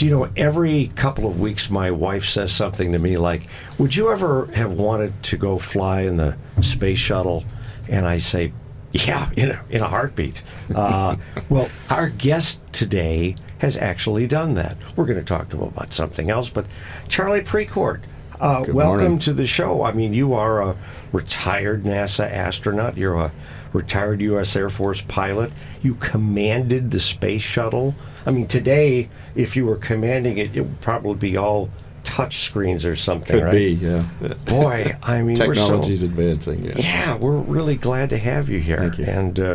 Do you know, every couple of weeks my wife says something to me like, would you ever have wanted to go fly in the space shuttle? And I say, yeah, in a heartbeat. Well, our guest today has actually done that. We're going to talk to him about something else, but Charlie Precourt, welcome morning. to the show. I mean, you are a retired NASA astronaut. You're a retired U.S. Air Force pilot. You commanded the space shuttle. I mean, today, if you were commanding it, it would probably be all touch screens or something, Could right? be, yeah. Boy, I mean, Technology's advancing, yeah. Yeah, we're really glad to have you here. Thank you. And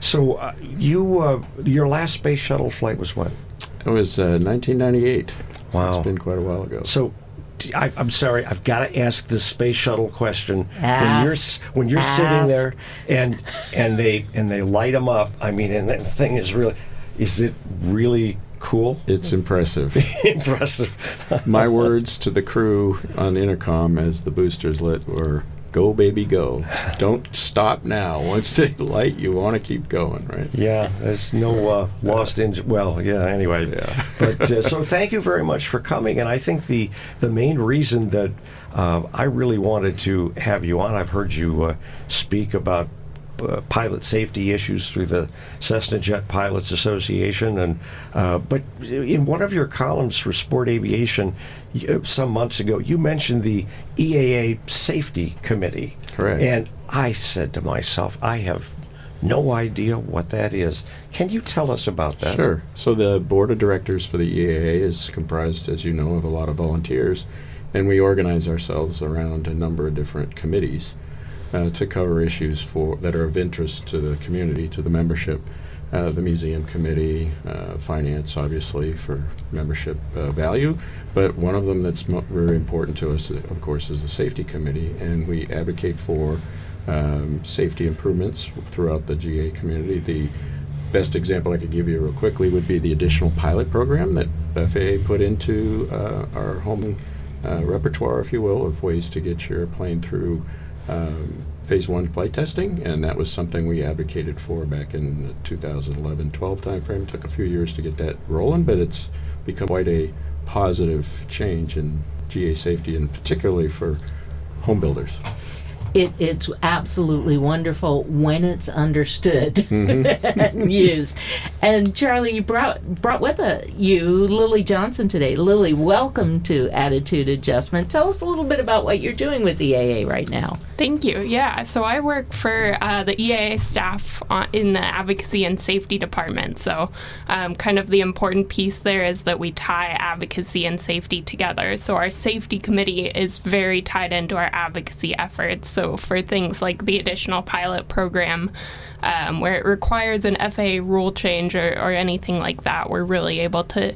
your last space shuttle flight was when? It was 1998. Wow. It's been quite a while ago. So, I'm sorry, I've got to ask the space shuttle question. Ask. When you're sitting there and they light them up, I mean, and the thing is it really cool? It's impressive. Impressive. My words to the crew on the intercom as the boosters lit were, "Go, baby, go. Don't stop now. Once they light, you want to keep going," right? Yeah, there's no lost engine. Well, yeah, anyway. Yeah. But so thank you very much for coming. And I think the main reason that I really wanted to have you on, I've heard you speak about pilot safety issues through the Cessna Jet Pilots Association, and but in one of your columns for Sport Aviation some months ago, you mentioned the EAA Safety Committee. Correct. And I said to myself, I have no idea what that is. Can you tell us about that? Sure. So the board of directors for the EAA is comprised, as you know, of a lot of volunteers, and we organize ourselves around a number of different committees to cover issues that are of interest to the community, to the membership. The museum committee, finance, obviously, for membership value. But one of them that's very important to us, of course, is the safety committee, and we advocate for safety improvements throughout the GA community. The best example I could give you real quickly would be the additional pilot program that FAA put into our homing repertoire, if you will, of ways to get your plane through Phase 1 flight testing, and that was something we advocated for back in the 2011-12 timeframe. It took a few years to get that rolling, but it's become quite a positive change in GA safety, and particularly for home builders. It's absolutely wonderful when it's understood and used. And Charlie, you brought with you Lily Johnson today. Lily, welcome to Attitude Adjustment. Tell us a little bit about what you're doing with the EAA right now. Thank you. Yeah, so I work for the EAA staff in the Advocacy and Safety Department. So kind of the important piece there is that we tie advocacy and safety together. So our safety committee is very tied into our advocacy efforts. So for things like the additional pilot program, where it requires an FAA rule change or anything like that, we're really able to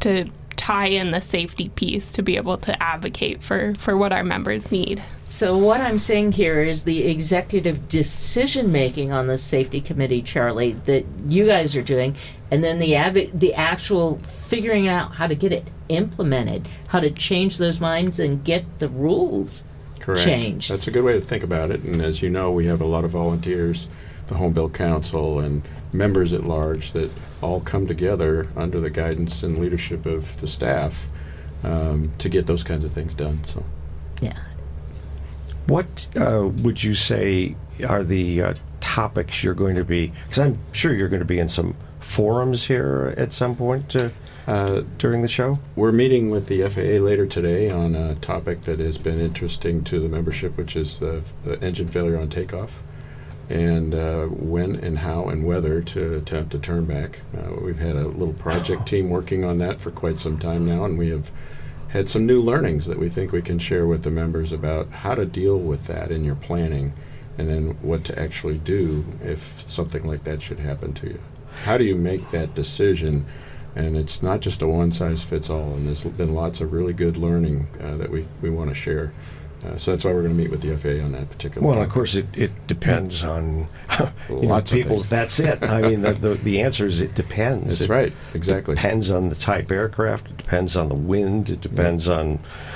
tie in the safety piece to be able to advocate for what our members need. So what I'm saying here is the executive decision-making on the safety committee, Charlie, that you guys are doing, and then the actual figuring out how to get it implemented, how to change those minds and get the rules Correct. changed. That's a good way to think about it, and as you know, we have a lot of volunteers, the Home Build Council, and members at large that all come together under the guidance and leadership of the staff to get those kinds of things done. So, Yeah. What would you say are the topics you're going to be, because I'm sure you're going to be in some forums here at some point during the show? We're meeting with the FAA later today on a topic that has been interesting to the membership, which is the engine failure on takeoff, and when and how and whether to attempt to turn back. We've had a little project team working on that for quite some time now, and we have had some new learnings that we think we can share with the members about how to deal with that in your planning, and then what to actually do if something like that should happen to you. How do you make that decision? And it's not just a one-size-fits-all, and there's been lots of really good learning that we want to share. So that's why we're going to meet with the FAA on that particular Well, topic. of course, it depends on Lots of people. things. That's it. I mean, the answer is it depends. That's right, exactly. It depends on the type aircraft. It depends on the wind. It depends on,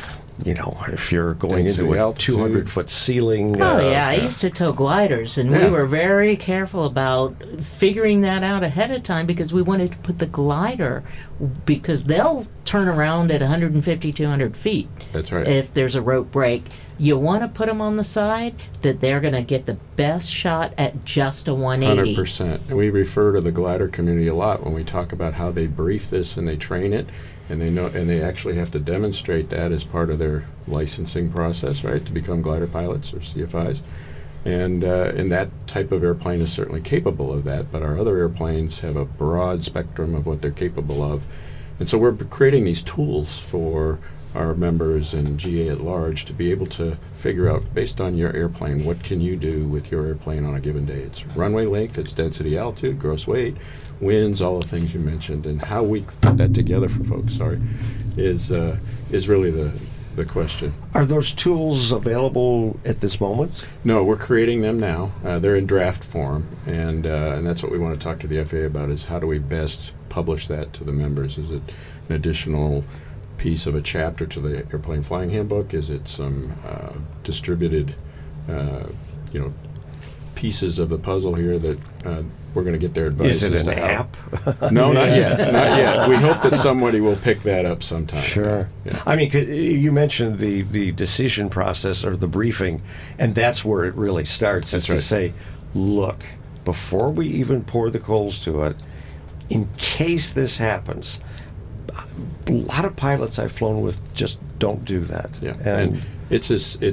if you're going Density, into a altitude. 200-foot ceiling. Oh, yeah. I used to tow gliders, and we Yeah. were very careful about figuring that out ahead of time because we wanted to put the glider, because they'll turn around at 150, 200 feet. That's right. If there's a rope break, you want to put them on the side that they're going to get the best shot at just a 180. 100%. And we refer to the glider community a lot when we talk about how they brief this and they train it, and they know, and they actually have to demonstrate that as part of their licensing process, right, to become glider pilots or CFIs. And that type of airplane is certainly capable of that, but our other airplanes have a broad spectrum of what they're capable of. And so we're creating these tools for our members and GA at large to be able to figure out, based on your airplane, what can you do with your airplane on a given day. It's runway length, it's density, altitude, gross weight, winds, all the things you mentioned, and how we put that together for folks, is really the question. Are those tools available at this moment? No, we're creating them now. They're in draft form, and that's what we want to talk to the FAA about, is how do we best publish that to the members? Is it an additional piece of a chapter to the Airplane Flying Handbook? Is it some distributed pieces of the puzzle here that we're going to get their advice? Is it as an to how? app? No, not yet. Not yet. We hope that somebody will pick that up sometime. Sure. Yeah. I mean, you mentioned the decision process or the briefing, and that's where it really starts. That's is right. to say, look, before we even pour the coals to it, in case this happens, a lot of pilots I've flown with just don't do that. Yeah, and it's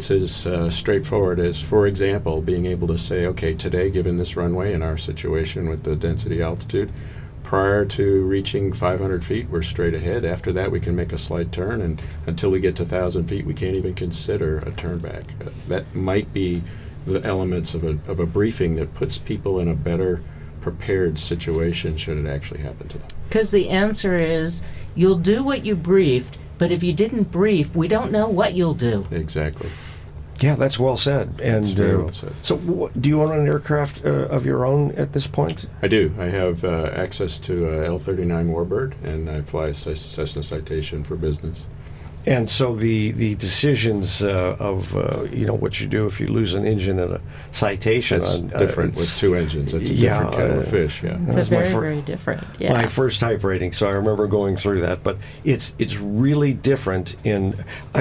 as straightforward as, for example, being able to say, okay, today, given this runway and our situation with the density altitude, prior to reaching 500 feet, we're straight ahead. After that, we can make a slight turn, and until we get to 1,000 feet, we can't even consider a turn back. That might be the elements of a briefing that puts people in a better prepared situation should it actually happen to them. Because the answer is, you'll do what you briefed, but if you didn't brief, we don't know what you'll do. Exactly. Yeah, that's well said. And That's very well said. So, do you own an aircraft of your own at this point? I do. I have access to a L-39 Warbird, and I fly a Cessna Citation for business. And so the decisions of what you do if you lose an engine in a Citation. That's different with two engines. It's a different kettle of fish. Yeah. It's very different. Yeah. My first type rating, so I remember going through that. But it's really different and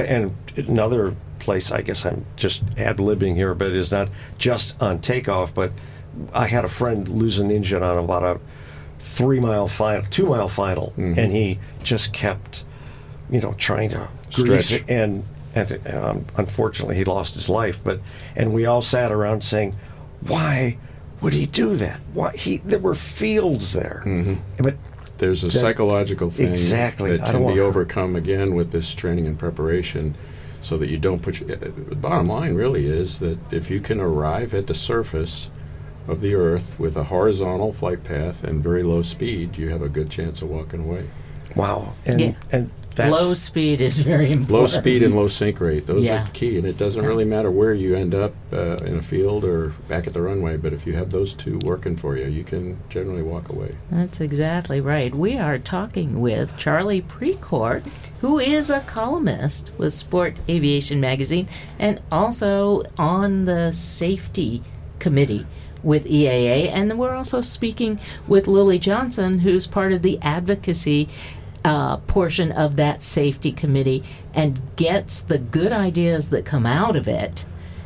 another place. I guess I'm just ad-libbing here, but it's not just on takeoff. But I had a friend lose an engine on about a 2-mile final, mm-hmm. and he just kept, trying to grease stretch it, and unfortunately he lost his life. And we all sat around saying, why would he do that? There were fields there, mm-hmm. but there's a psychological thing exactly that can be overcome again with this training and preparation, so that you don't put. The bottom line really is that if you can arrive at the surface of the Earth with a horizontal flight path and very low speed, you have a good chance of walking away. Wow. And that's low speed is very important. Low speed and low sink rate, those Yeah. are key. And it doesn't really matter where you end up in a field or back at the runway, but if you have those two working for you, you can generally walk away. That's exactly right. We are talking with Charlie Precourt, who is a columnist with Sport Aviation Magazine and also on the safety committee with EAA. And we're also speaking with Lily Johnson, who's part of the advocacy portion of that safety committee and gets the good ideas that come out of it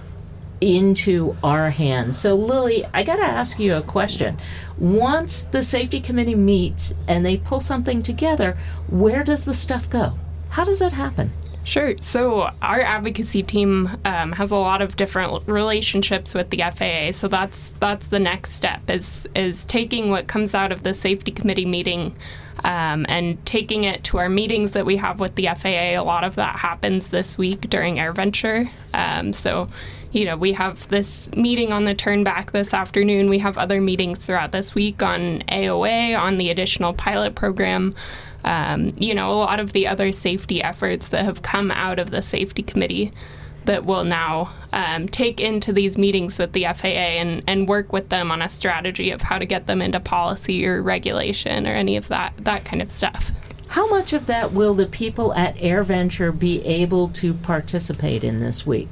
into our hands. So, Lily, I got to ask you a question. Once the safety committee meets and they pull something together, where does the stuff go? How does that happen? Sure. So our advocacy team has a lot of different relationships with the FAA. So that's the next step is taking what comes out of the safety committee meeting and taking it to our meetings that we have with the FAA. A lot of that happens this week during AirVenture. So we have this meeting on the turn back this afternoon. We have other meetings throughout this week on AOA, on the additional pilot program. A lot of the other safety efforts that have come out of the safety committee that we'll now take into these meetings with the FAA and work with them on a strategy of how to get them into policy or regulation or any of that kind of stuff. How much of that will the people at AirVenture be able to participate in this week?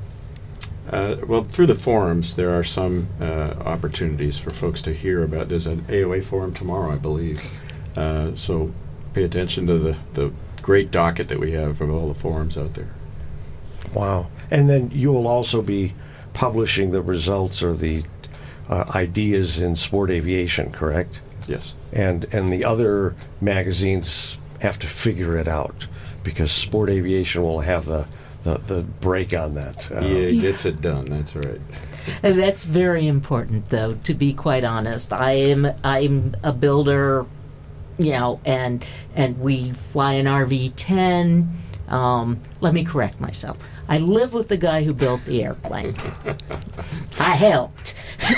Well, through the forums, there are some opportunities for folks to hear about. There's an AOA forum tomorrow, I believe. So pay attention to the great docket that we have of all the forums out there. Wow. And then you will also be publishing the results or the ideas in Sport Aviation, correct? Yes. And the other magazines have to figure it out because Sport Aviation will have the break on that. EA gets it done. That's right. And that's very important, though, to be quite honest. I'm a builder, and we fly an RV-10. Let me correct myself. I live with the guy who built the airplane. I helped.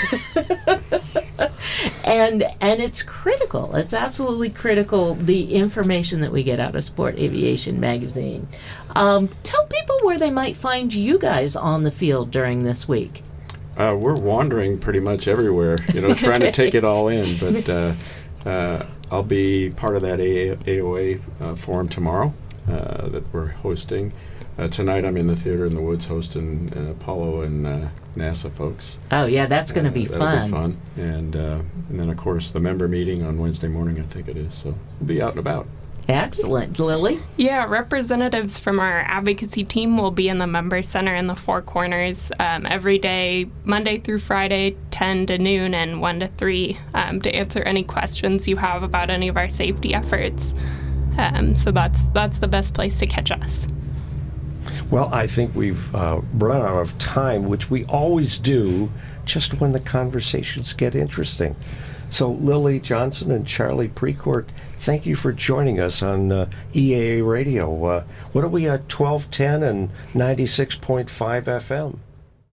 And it's critical. It's absolutely critical, the information that we get out of Sport Aviation magazine. Tell people where they might find you guys on the field during this week. We're wandering pretty much everywhere, trying to take it all in. But I'll be part of that AOA forum tomorrow that we're hosting. Tonight I'm in the Theater in the Woods hosting Apollo and NASA folks. Oh, yeah, that's going to be that'll fun. be fun. And then, of course, the member meeting on Wednesday morning, I think it is. So we'll be out and about. Excellent. Lily? Yeah, representatives from our advocacy team will be in the Member Center in the Four Corners every day, Monday through Friday, 10 to noon and 1 to 3, to answer any questions you have about any of our safety efforts. So that's the best place to catch us. Well, I think we've run out of time, which we always do just when the conversations get interesting. So Lily Johnson and Charlie Precourt, thank you for joining us on EAA Radio. What are we at, 1210 and 96.5 FM?